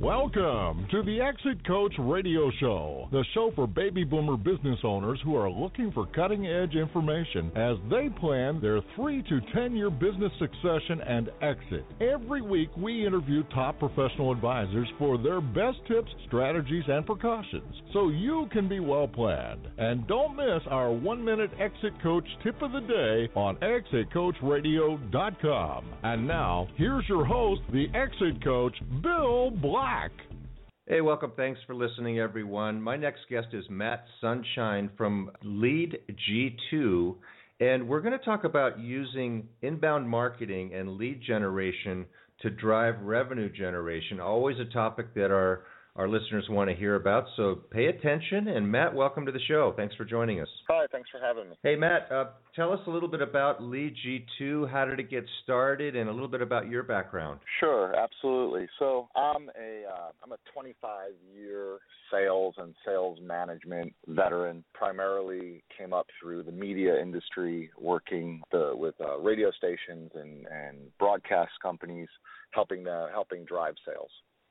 Welcome to the Exit Coach Radio Show, the show for baby boomer business owners who are looking for cutting-edge information as they plan their 3 to 10-year business succession and exit. Every week, we interview top professional advisors for their best tips, strategies, and precautions, so you can be well-planned. And don't miss our 1-minute Exit Coach tip of the day on ExitCoachRadio.com. And now, here's your host, the Exit Coach, Bill Black. Hey, welcome. Thanks for listening, everyone. My next guest is Matt Sunshine from Lead G2, and we're going to talk about using inbound marketing and lead generation to drive revenue generation, always a topic that our listeners want to hear about, so pay attention. And Matt, welcome to the show. Thanks for joining us. Hi, thanks for having me. Hey, Matt, tell us a little bit about Lead G2. How did it get started, and a little bit about your background? Sure, absolutely. So I'm a 25-year sales and sales management veteran. Primarily came up through the media industry, working with radio stations and broadcast companies, helping drive sales.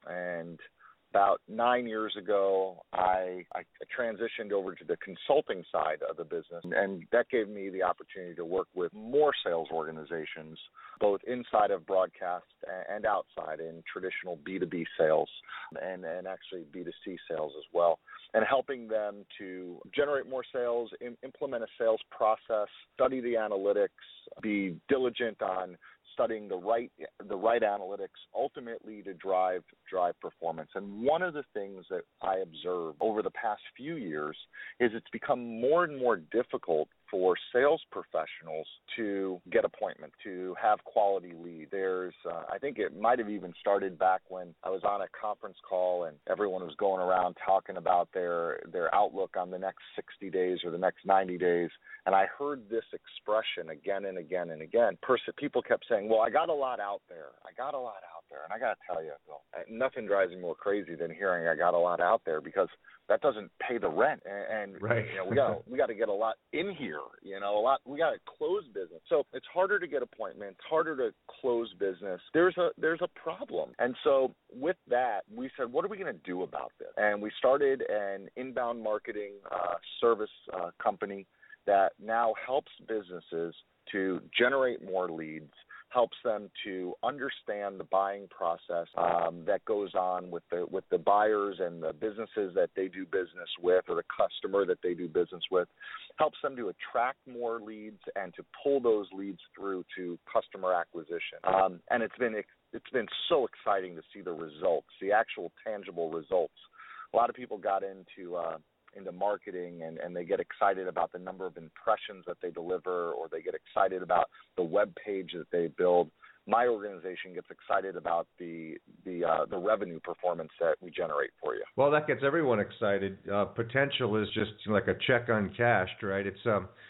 And about 9 years ago, I transitioned over to the consulting side of the business, and that gave me the opportunity to work with more sales organizations, both inside of broadcast and outside in traditional B2B sales and actually B2C sales as well, and helping them to generate more sales, implement a sales process, study the analytics, be diligent on studying the right analytics, ultimately to drive performance. And one of the things that I observed over the past few years is it's become more and more difficult for sales professionals to get appointments, to have quality leads. I think it might have even started back when I was on a conference call and everyone was going around talking about their outlook on the next 60 days or the next 90 days. And I heard this expression again and again and again. People kept saying, well, I got a lot out there. And I got to tell you, Bill, nothing drives me more crazy than hearing I got a lot out there, because that doesn't pay the rent. And right. We got to get a lot in here, we got to close business. So it's harder to get appointments, harder to close business. There's a problem. And so with that, we said, what are we going to do about this? And we started an inbound marketing service company that now helps businesses to generate more leads, helps them to understand the buying process that goes on with the buyers and the businesses that they do business with, or the customer that they do business with, helps them to attract more leads and to pull those leads through to customer acquisition. And it's been so exciting to see the results, the actual tangible results. A lot of people got into marketing and they get excited about the number of impressions that they deliver, or they get excited about the web page that they build. My organization gets excited about the revenue performance that we generate for you. Well, that gets everyone excited. Potential is just like a check uncashed, right? It's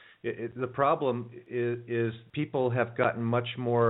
the problem is people have gotten much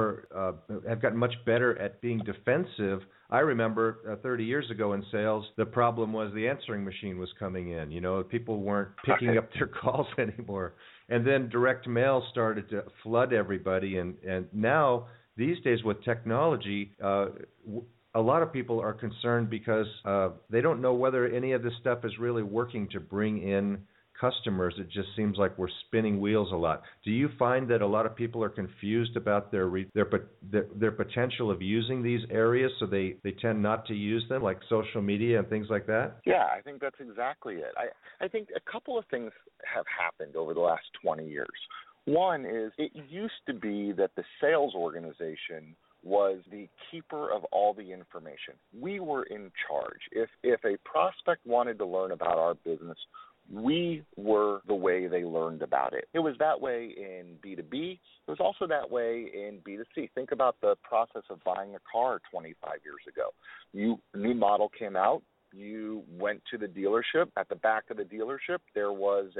better at being defensive. I remember 30 years ago in sales, the problem was the answering machine was coming in. People weren't picking up their calls anymore. And then direct mail started to flood everybody. And now, these days with technology, a lot of people are concerned because they don't know whether any of this stuff is really working to bring in customers. It just seems like we're spinning wheels a lot. Do you find that a lot of people are confused about their potential of using these areas, so they tend not to use them, like social media and things like that? Yeah, I think that's exactly it. I think a couple of things have happened over the last 20 years. One is, it used to be that the sales organization was the keeper of all the information. We were in charge. If a prospect wanted to learn about our business, we were the way they learned about it. It was that way in B2B. It was also that way in B2C. Think about the process of buying a car 25 years ago. A new model came out. You went to the dealership. At the back of the dealership, there was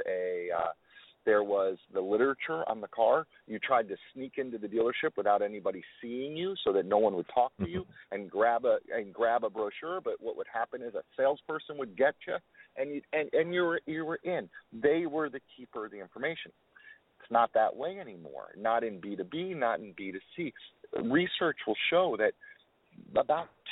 the literature on the car. You tried to sneak into the dealership without anybody seeing you, so that no one would talk to you, and grab a brochure. But what would happen is a salesperson would get you, and you were in. They were the keeper of the information. It's not that way anymore. Not in B2B, not in B2C. Research will show that about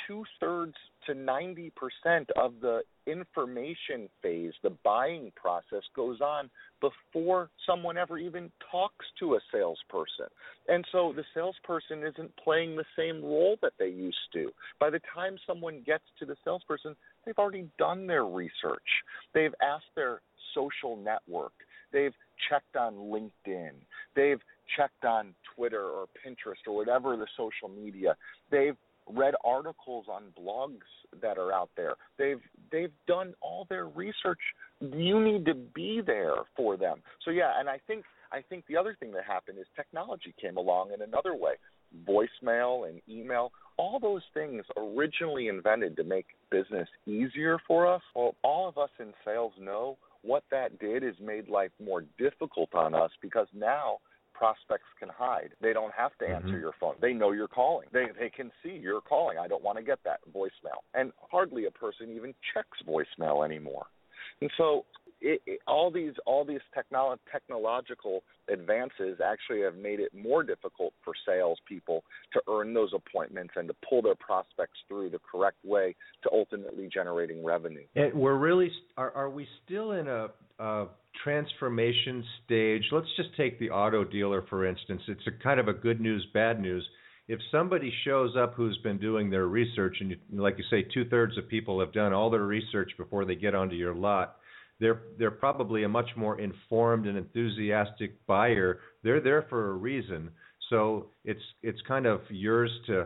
2/3 to 90% of the information phase, the buying process, goes on before someone ever even talks to a salesperson. And so the salesperson isn't playing the same role that they used to. By the time someone gets to the salesperson, they've already done their research. They've asked their social network. They've checked on LinkedIn. They've checked on Twitter or Pinterest or whatever the social media. They've read articles on blogs that are out there. They've done all their research. You need to be there for them. So yeah, and I think the other thing that happened is technology came along in another way. Voicemail and email, all those things originally invented to make business easier for us. Well, all of us in sales know what that did is made life more difficult on us, because now prospects can hide. They don't have to answer your phone. They know you're calling. They can see you're calling. I don't want to get that voicemail. And hardly a person even checks voicemail anymore. And so all these technological advances actually have made it more difficult for salespeople to earn those appointments and to pull their prospects through the correct way to ultimately generating revenue. And we're really are we still in a transformation stage? Let's just take the auto dealer, for instance. It's a kind of a good news, bad news. If somebody shows up who's been doing their research, and like you say, 2/3 of people have done all their research before they get onto your lot, they're probably a much more informed and enthusiastic buyer. They're there for a reason. So it's kind of yours to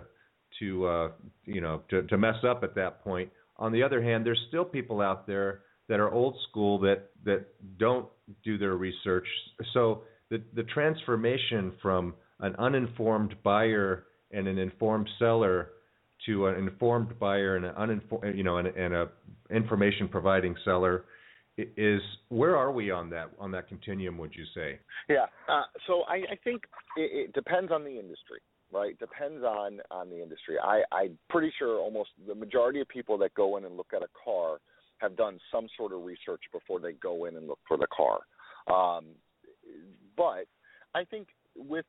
mess up at that point. On the other hand, there's still people out there that are old school that don't do their research. So the transformation from an uninformed buyer and an informed seller to an informed buyer and an a information providing seller is, where are we on that continuum, would you say? Yeah. So I think it depends on the industry, right? Depends on the industry. I'm pretty sure almost the majority of people that go in and look at a car have done some sort of research before they go in and look for the car. But I think with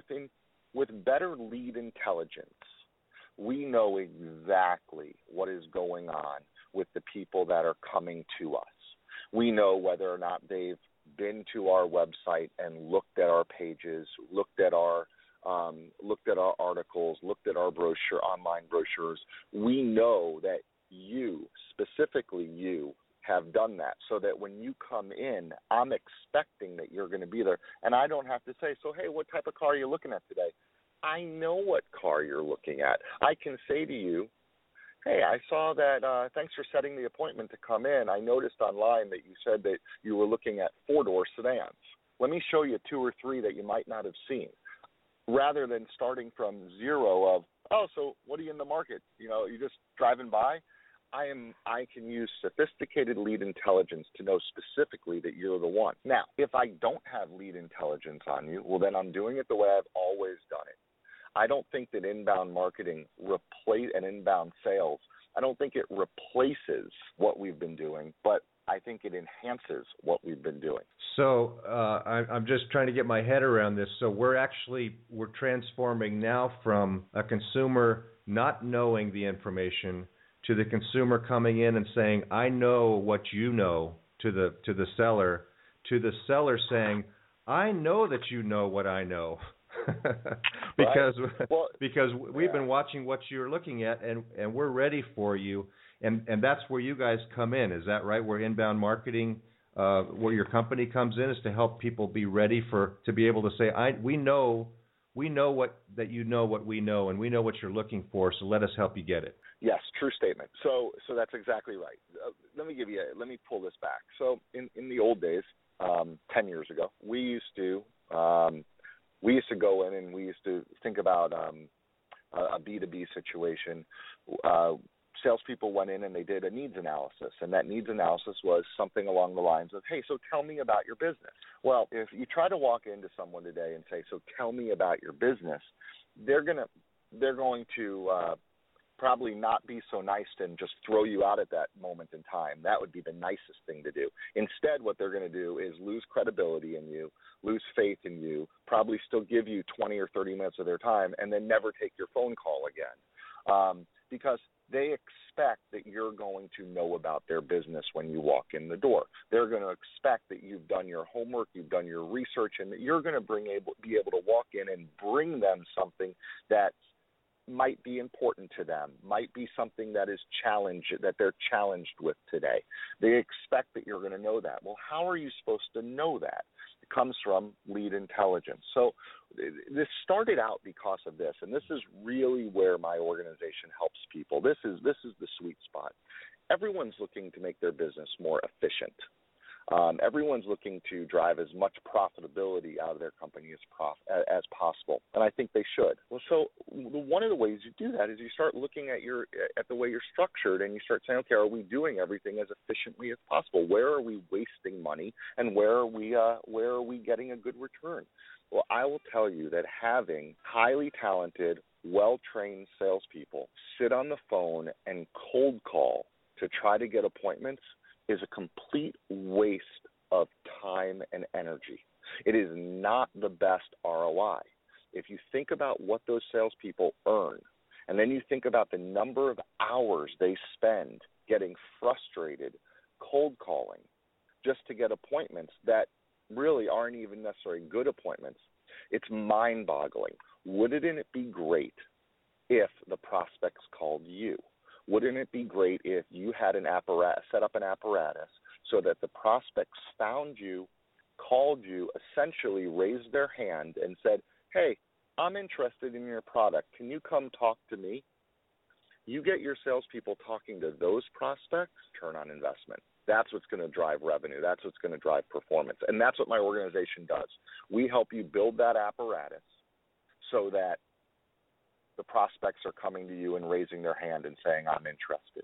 better lead intelligence, we know exactly what is going on with the people that are coming to us. We know whether or not they've been to our website and looked at our pages, looked at our articles, looked at our online brochures. We know that specifically you, have done that, so that when you come in, I'm expecting that you're going to be there. And I don't have to say, so, hey, what type of car are you looking at today? I know what car you're looking at. I can say to you, hey, I saw that, thanks for setting the appointment to come in. I noticed online that you said that you were looking at 4-door sedans. Let me show you 2 or 3 that you might not have seen, rather than starting from zero of, oh, so what are you in the market? You're just driving by. I can use sophisticated lead intelligence to know specifically that you're the one. Now, if I don't have lead intelligence on you, well, then I'm doing it the way I've always done it. I don't think that inbound marketing and inbound sales, I don't think it replaces what we've been doing, but I think it enhances what we've been doing. So I'm just trying to get my head around this. So we're transforming now from a consumer not knowing the information to the consumer coming in and saying, I know what you know, to the seller saying, I know that you know what I know. because we've been watching what you're looking at, and we're ready for you, and that's where you guys come in. Is that right? Where inbound marketing, where your company comes in, is to help people be ready to be able to say, we know that you know what we know, and we know what you're looking for, so let us help you get it. Yes, true statement. So that's exactly right. Let me pull this back. So in the old days, 10 years ago, we used to go in and we used to think about a B2B situation. Salespeople went in and they did a needs analysis, and that needs analysis was something along the lines of, hey, so tell me about your business. Well, if you try to walk into someone today and say, so tell me about your business, they're going to probably not be so nice and just throw you out at that moment in time. That would be the nicest thing to do. Instead, what they're going to do is lose credibility in you, lose faith in you, probably still give you 20 or 30 minutes of their time, and then never take your phone call again. Because They expect that you're going to know about their business when you walk in the door. They're going to expect that you've done your homework, you've done your research, and that you're going to be able to walk in and bring them something that might be important to them, might be something that they're challenged with today. They expect that you're going to know that. Well, how are you supposed to know that? It comes from lead intelligence. So this started out because of this, and this is really where my organization helps people. This is the sweet spot. Everyone's looking to make their business more efficient. Everyone's looking to drive as much profitability out of their company as possible, and I think they should. Well, so one of the ways you do that is you start looking at the way you're structured, and you start saying, okay, are we doing everything as efficiently as possible? Where are we wasting money, and where are we getting a good return? Well, I will tell you that having highly talented, well-trained salespeople sit on the phone and cold call to try to get appointments is a complete waste of time and energy. It is not the best ROI. If you think about what those salespeople earn, and then you think about the number of hours they spend getting frustrated, cold calling, just to get appointments that really aren't even necessarily good appointments, it's mind-boggling. Wouldn't it be great if the prospects called you? Wouldn't it be great if you had set up an apparatus so that the prospects found you, called you, essentially raised their hand and said, hey, I'm interested in your product. Can you come talk to me? You get your salespeople talking to those prospects, return on investment. That's what's going to drive revenue. That's what's going to drive performance. And that's what my organization does. We help you build that apparatus so that the prospects are coming to you and raising their hand and saying, I'm interested.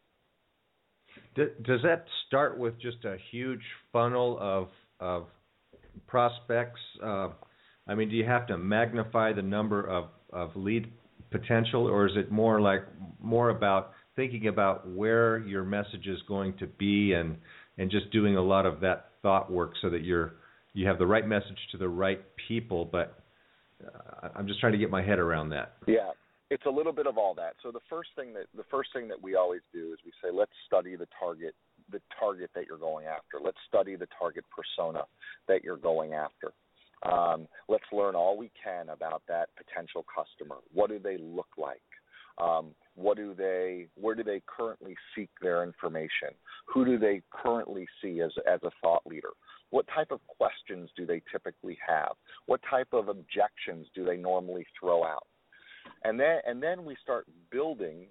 Does that start with just a huge funnel of prospects? I mean, do you have to magnify the number of lead potential, or is it more about thinking about where your message is going to be and just doing a lot of that thought work so that you have the right message to the right people? But I'm just trying to get my head around that. Yeah. It's a little bit of all that. So the first thing that we always do is we say, let's study the target that you're going after. Let's study the target persona that you're going after. Let's learn all we can about that potential customer. What do they look like? Where do they currently seek their information? Who do they currently see as a thought leader? What type of questions do they typically have? What type of objections do they normally throw out? And then we start building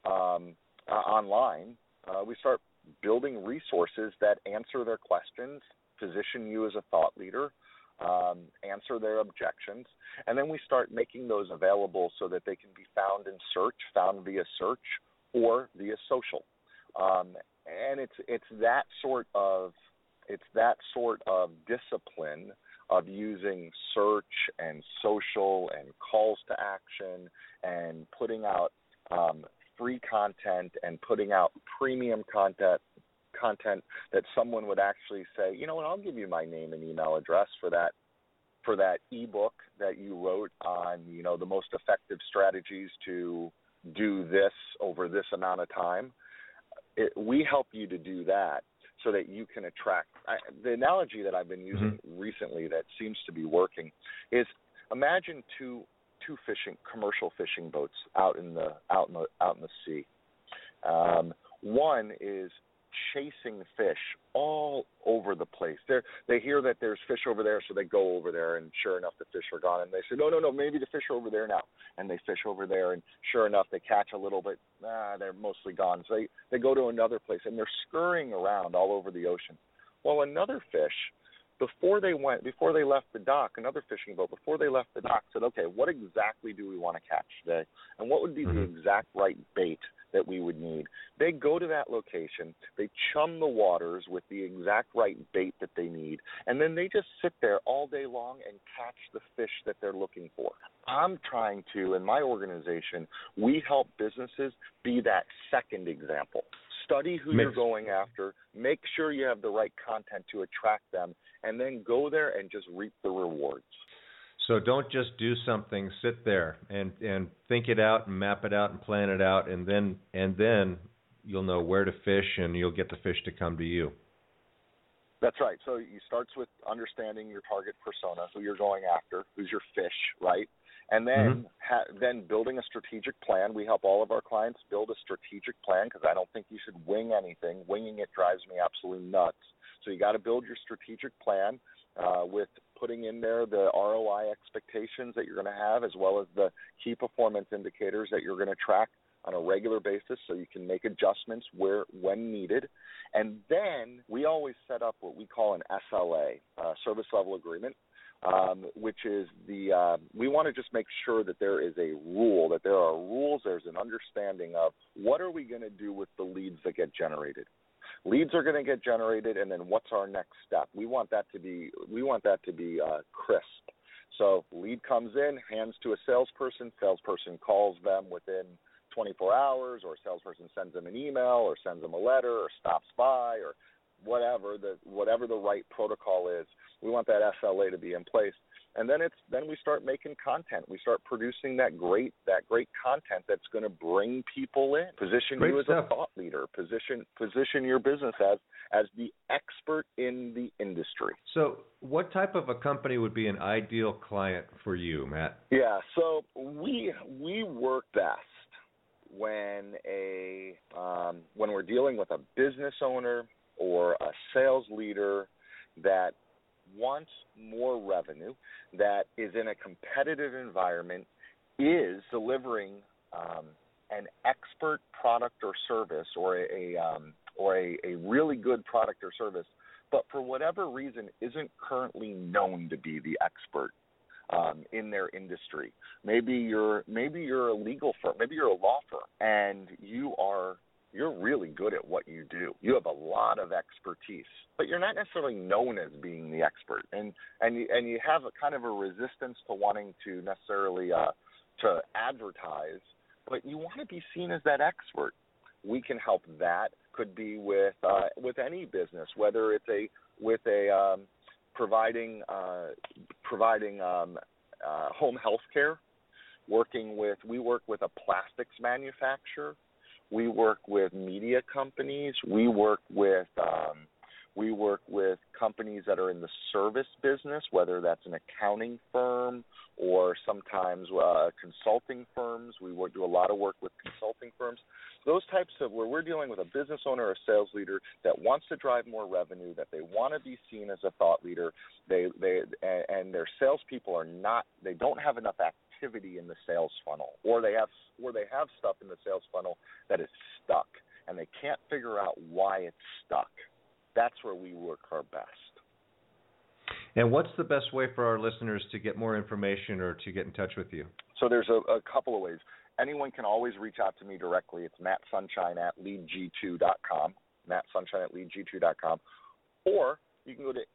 online. We start building resources that answer their questions, position you as a thought leader, answer their objections, and then we start making those available so that they can be found via search or via social. And it's that sort of discipline of using search and social and calls to action and putting out free content and putting out premium content that someone would actually say, you know what, I'll give you my name and email address for that ebook that you wrote on, the most effective strategies to do this over this amount of time. We help you to do that so that you can attract. The analogy that I've been using recently that seems to be working is, imagine two commercial fishing boats out in the sea. One is chasing fish all over the place. They hear that there's fish over there, so they go over there, and sure enough, the fish are gone. And they say, no, maybe the fish are over there now. And they fish over there, and sure enough, they catch a little bit. They're mostly gone. So they go to another place, and they're scurrying around all over the ocean. Well, another fish, before they left the dock, another fishing boat, before they left the dock, said, okay, what exactly do we want to catch today? And what would be the exact right bait that we would need? They go to that location, they chum the waters with the exact right bait that they need, and then they just sit there all day long and catch the fish that they're looking for. I'm trying to, in my organization, we help businesses be that second example. Study who you're going after, make sure you have the right content to attract them, and then go there and just reap the rewards. So don't just do something, sit there and think it out and map it out and plan it out, and then you'll know where to fish and you'll get the fish to come to you. That's right. So it starts with understanding your target persona, who you're going after, who's your fish, right? And then then building a strategic plan. We help all of our clients build a strategic plan because I don't think you should wing anything. Winging it drives me absolutely nuts. So you got to build your strategic plan with putting in there the ROI expectations that you're going to have, as well as the key performance indicators that you're going to track on a regular basis, so you can make adjustments when needed. And then we always set up what we call an SLA, service level agreement, which is we want to just make sure that there is a rule, that there are rules, there's an understanding of what are we going to do with the leads that get generated. Leads are going to get generated, and then what's our next step? We want that to be crisp. So lead comes in, hands to a salesperson calls them within 24 hours, or a salesperson sends them an email or sends them a letter or stops by or whatever the right protocol is. We want that SLA to be in place. And then we start making content. We start producing that great content that's going to bring people in, position you as a thought leader, position your business as the expert in the industry. So what type of a company would be an ideal client for you, Matt? Yeah, so we work best when we're dealing with a business owner or a sales leader that wants more revenue, that is in a competitive environment, is delivering an expert product or service, or a really good product or service, but for whatever reason isn't currently known to be the expert in their industry. Maybe you're a legal firm, maybe you're a law firm, and you're really good at what you do. You have a lot of expertise, but you're not necessarily known as being the expert, and you have a kind of a resistance to wanting to necessarily to advertise, but you want to be seen as that expert. We can help that. Could be with any business, whether it's providing home health care. We work with a plastics manufacturer. We work with media companies. We work with companies that are in the service business, whether that's an accounting firm or sometimes consulting firms. We do a lot of work with consulting firms. Those types of where we're dealing with a business owner or a sales leader that wants to drive more revenue, that they want to be seen as a thought leader, and their salespeople they don't have enough activity in the sales funnel, or they have stuff in the sales funnel that is stuck, and they can't figure out why it's stuck. That's where we work our best. And what's the best way for our listeners to get more information or to get in touch with you? So there's a couple of ways. Anyone can always reach out to me directly. It's mattsunshine@leadg2.com, mattsunshine@leadg2.com. Or you can go to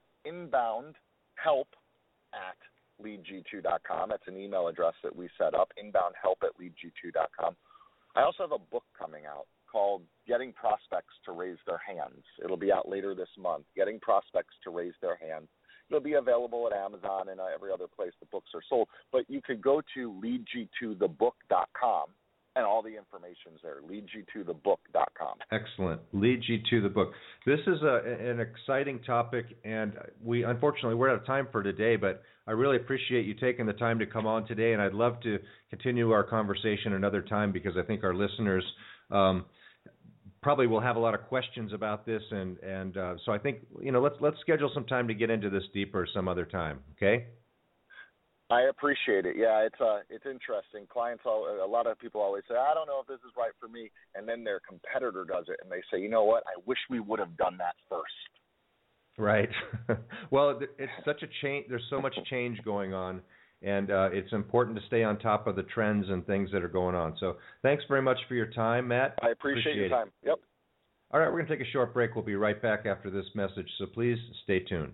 inboundhelp@leadg2.com. That's an email address that we set up, inboundhelp@leadg2.com. I also have a book coming out called Getting Prospects to Raise Their Hands. It'll be out later this month, Getting Prospects to Raise Their Hands. It'll be available at Amazon and every other place the books are sold. But you could go to leadg2thebook.com, and all the information's there, leadg2thebook.com. Excellent. Lead G to the book. This is an exciting topic, and unfortunately, we're out of time for today, but I really appreciate you taking the time to come on today, and I'd love to continue our conversation another time because I think our listeners probably will have a lot of questions about this, and so I think let's schedule some time to get into this deeper some other time. Okay. I appreciate it. Yeah, it's interesting. Clients, a lot of people always say, I don't know if this is right for me, and then their competitor does it, and they say, you know what? I wish we would have done that first. Right. Well, it's such a change. There's so much change going on. And it's important to stay on top of the trends and things that are going on. So thanks very much for your time, Matt. I appreciate your time. Yep. All right, we're going to take a short break. We'll be right back after this message, so please stay tuned.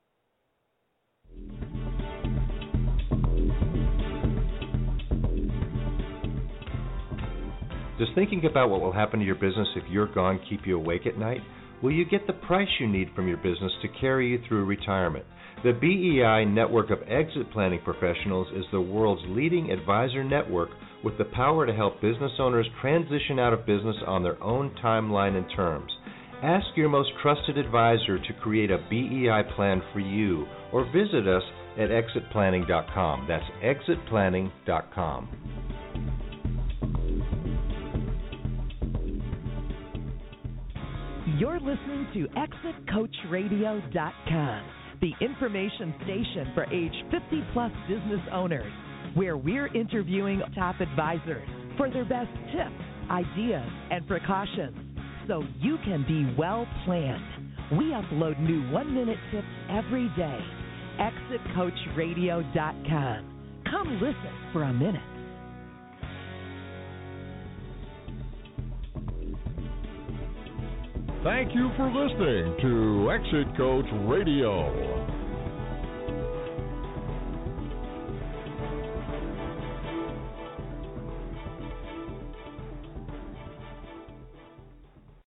Does thinking about what will happen to your business if you're gone keep you awake at night? Will you get the price you need from your business to carry you through retirement? The BEI network of exit planning professionals is the world's leading advisor network with the power to help business owners transition out of business on their own timeline and terms. Ask your most trusted advisor to create a BEI plan for you, or visit us at exitplanning.com. That's exitplanning.com. You're listening to ExitCoachRadio.com, the information station for age 50-plus business owners, where we're interviewing top advisors for their best tips, ideas, and precautions, so you can be well planned. We upload new 1-minute tips every day. ExitCoachRadio.com. Come listen for a minute. Thank you for listening to Exit Coach Radio.